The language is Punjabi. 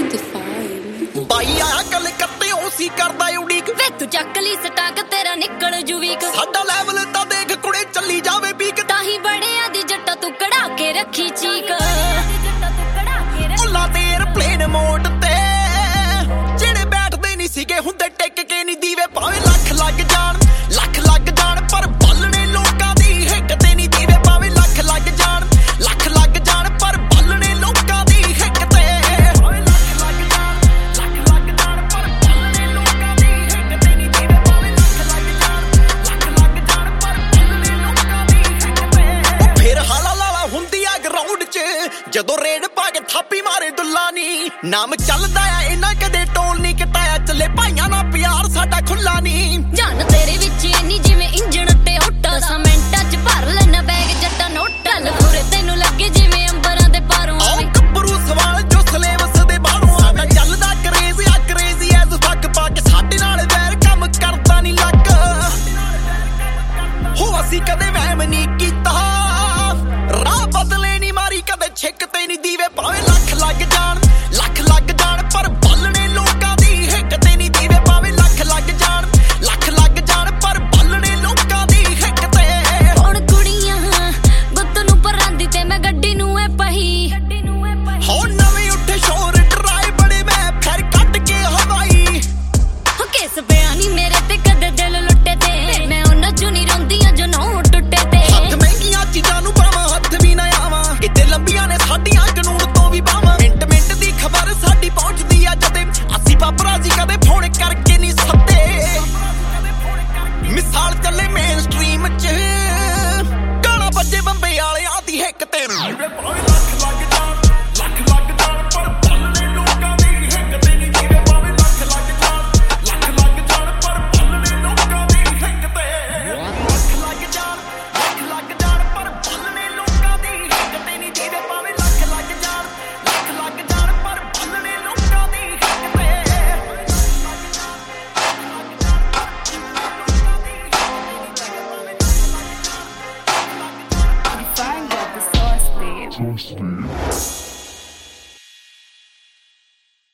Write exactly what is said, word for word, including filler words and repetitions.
fifty-five ਬਾਈ ਆਇਆ ਕੱਲ ਕੱਤੇ ਉਹ ਸੀ ਕਰਦਾ ਉਡੀਕ ਵੇ ਤੂੰ ਚੱਕ ਲਈ ਸਟਾਕ ਤੇਰਾ ਨਿਕਲ ਜੂ ਵੀਕ ਸਾਡਾ ਲੈਵਲ ਤਾਂ ਦੇਖ ਕੁੜੇ ਚੱਲੀ ਜਾਵੇ ਪੀਕ ਤਾਂ ਹੀ ਬੜਿਆਂ ਦੀ ਜੱਟਾ ਤੂੰ ਕਢਾ ਕੇ ਰੱਖੀ ਚੀਕ ਉੱਲਾ ਤੇ 에ਅਰਪਲੇਨ ਮੋਡ ਤੇ ਜਿਹੜੇ ਬੈਠਦੇ ਨਹੀਂ ਸੀਗੇ ਹੁੰਦੇ ਟਿਕ ਕੇ ਨਹੀਂ ਦੀਵੇ ਭਾਵੇਂ ਲੱਖ ਲੱਗ ਜਾਣ ਲੱਖ ਲੱਗ ਜਾਣ ਪਰ ਬੱਲਣੇ ਲੋਕਾਂ ਦੀ ਹਿੱਕ ਤੇ ਨਹੀਂ ਦੀਵੇ ਭਾਵੇਂ ਲੱਖ ਲੱਗ ਜਾਣ ਲੱਖ ਲੱਗ ਜਾਣ ਪਰ ਬੱਲਣੇ ਲੋਕਾਂ ਦੀ ਹਿੱਕ ਤੇ ਭਾਵੇਂ ਲੱਖ ਲੱਗ ਜਾਣ ਲੱਖ ਲੱਗ ਜਾਣ ਪਰ ਬੱਲਣੇ ਲੋਕਾਂ ਦੀ ਹਿੱਕ ਤੇ ਨਹੀਂ ਦੀਵੇ ਭਾਵੇਂ ਲੱਖ ਲੱਗ ਜਾਣ ਲੱਖ ਲੱਗ ਜਾਣ ਪਰ ਬੱਲਣੇ ਲੋਕਾਂ ਦੀ ਹਿੱਕ ਤੇ ਫਿਰ ਹਾਲਾ ਲਾਲਾ ਹੁੰਦੀ ਆ ਗਰਾਊਂਡ 'ਚ ਜਦੋਂ ਰੇਡ ਪਾ ਕੇ ਥਾਪੀ ਮਾਰੇ ਦੁੱਲਾ ਨੀ ਨਾਮ ਚੱਲਦਾ ਆ ਇਹਨਾਂ ਕਦੇ ਟੋਲ ਨਹੀਂ ਕਟਾਇਆ ਚੱਲੇ ਭਾਈਆਂ ਨਾਲ ਪਿਆਰ ਸਾਡਾ ਖੁੱਲਾ ਨੀ ਜਾਨ ਤੇਰੇ ਵਿੱਚ ਇੰਨੀ ਜਿਵੇਂ ਇੰਜਣ ਤੇ ਹੋਟਾ ਸਮੈਂਟਾਂ 'ਚ ਭਰ ਲੈਣਾ ਬੈਗ ਜੱਟਾ ਨੋਟਾਂ ਲਖੂਰੇ ਤੈਨੂੰ ਲੱਗੇ ਜਿਵੇਂ ਅੰਬਰਾਂ ਦੇ ਪਾਰੋਂ ਆਹ ਗੱਭਰੂ ਸਵਾਲ ਜੋ ਸਲੇਵਸ ਦੇ ਬਾਹਰੋਂ ਸਾਡਾ ਚੱਲਦਾ ਕਰੇਜ਼ ਆ ਕਰੇਜ਼ੀ ਐਜ਼ ਫੱਕ ਪਾ ਕੇ ਸਾਡੇ ਨਾਲ ਵੈਰ ਕੰਮ ਕਰਦਾ ਨਹੀਂ ਲੱਗ ਹੋ ਅਸੀਂ ਕਦੇ ਵਹਿਮ ਨਹੀਂ ਕੀਤਾ ਰਾਹ ਬਦਲੇ ਨਹੀਂ ਮਾਰੀ ਕਦੇ ਛਿੱਕ ਤੇ ਨਹੀਂ ਦੀਵੇ ਭਾਵੇਂ ਲੱਖ ਲੱਗ ਜਾਣ ਲੱਖ ਲੱਗ ਜਾਣ ਪਰ ਬੱਲਣੇ ਲੋਕਾਂ ਦੀ ਹਿੱਕ ਤੇ ਨਹੀਂ ਦੀਵੇ ਭਾਵੇਂ ਲੱਖ ਲੱਗ ਜਾਣ ਲੱਖ ਲੱਗ ਜਾਣ ਪਰ ਬੱਲਣੇ ਲੋਕਾਂ ਦੀ ਹਿੱਕ ਤੇ ਹੁਣ ਕੁੜੀਆਂ ਗੁੱਤ ਨੂੰ ਪਰਾਂਦੀ ਤੇ ਮੈਂ ਗੱਡੀ ਨੂੰ ਐ ਪਹੀ ਹੁਣ ਨਵੇਂ ਉੱਠੇ ਸ਼ੋਰ ਡਰਾਏ ਬੜੇ ਮੈਂ ਫਿਰ ਕੱਢ ਕੇ ਹਵਾਈ ਹੋ ਕਿਸ ਬਿਆਨੀ ਮੇਰੇ ਤੇ ਕਦੇ ਦਿਲ ਲੁੱਟੇ ਤੇ ਮੈਂ ਉਹਨਾਂ ਚੋਂ ਨਹੀਂ ਰੋਂਦੀਆਂ ਜੋ ਨੌ ਟੁੱਟੇ ਤੇ ਹੱਥ ਮਹਿੰਗੀਆਂ ਚੀਜ਼ਾਂ ਨੂੰ ਪਾਵਾਂ ਹੱਥ ਵੀ ਨਾ ਆਵਾਂ ਕਿਤੇ ਲੰਬੀਆਂ ਨੇ ਸਾਡੀਆਂ ਕਾਨੂੰਨ ਤੋਂ ਵੀ ਬਾਵਾਂ ਮਿੰਟ ਮਿੰਟ ਦੀ ਖਬਰ ਸਾਡੀ ਪਹੁੰਚਦੀ ਆ ਜਦੇ ਅਸੀਂ ਪਾਪਰਾਜ਼ੀ ਕਦੇ ਫੋਨ ਕਰਕੇ ਨਹੀਂ ਸੱਦੇ ਮਿਸਾਲ ਚੱਲੇ ਮੇਨ ਸਟ੍ਰੀਮ 'ਚ ਗਾਣਾ ਵੱਜੇ ਬੰਬੇ ਵਾਲਿਆਂ ਦੀ ਹਿੱਕ ਤੇ ਲੱਖ ਲੱਗ ਜਾਣ ਲੱਖ ਲੱਗ ਜਾਣ ਪਰ ਬੱਲਣੇ ਲੋਕਾਂ ਦੀ ਹਿੱਕ ਤੇ ਨਹੀਂ ਦੀਵੇ ਭਾਵੇਂ ਲੱਖ ਲੱਗ ਜਾਣ ਲੱਖ ਲੱਗ ਜਾਣ ਪਰ ਬੱਲਣੇ ਲੋਕਾਂ ਦੀ ਹਿੱਕ ਤੇ ਲੱਖ ਲੱਗ ਜਾਣ ਲੱਖ ਲੱਗ ਜਾਣ ਪਰ ਬੱਲਣੇ ਲੋਕਾਂ ਦੀ ਹਿੱਕ ਤੇ ਨਹੀਂ ਦੀਵੇ ਭਾਵੇਂ ਲੱਖ ਲੱਗ ਜਾਣ ਲੱਖ ਲੱਗ ਜਾਣ ਪਰ ਬੱਲਣੇ ਲੋਕਾਂ ਦੀ ਹਿੱਕ ਤੇ Find out the source, babe.